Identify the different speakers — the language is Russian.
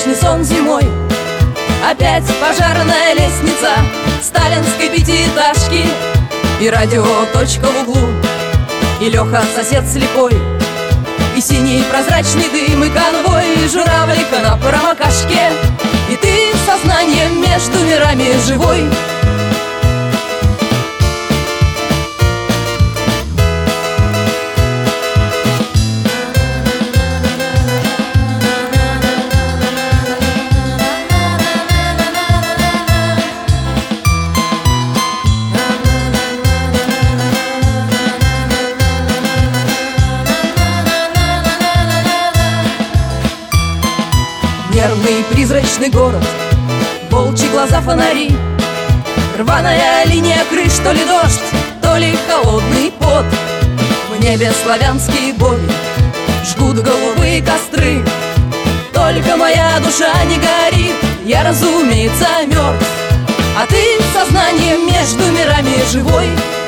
Speaker 1: вечный сон зимой. Опять пожарная лестница сталинской пятиэтажки, и радиоточка в углу, и Леха сосед слепой, и синий прозрачный дым, и конвой, и журавлика на промокашке, и ты сознанием между мирами живой. Нервный призрачный город, волчьи глаза, фонари, рваная линия крыш, то ли дождь, то ли холодный пот. В небе славянские боги жгут голубые костры. Только моя душа не горит, я, разумеется, мертв, а ты сознанием между мирами живой.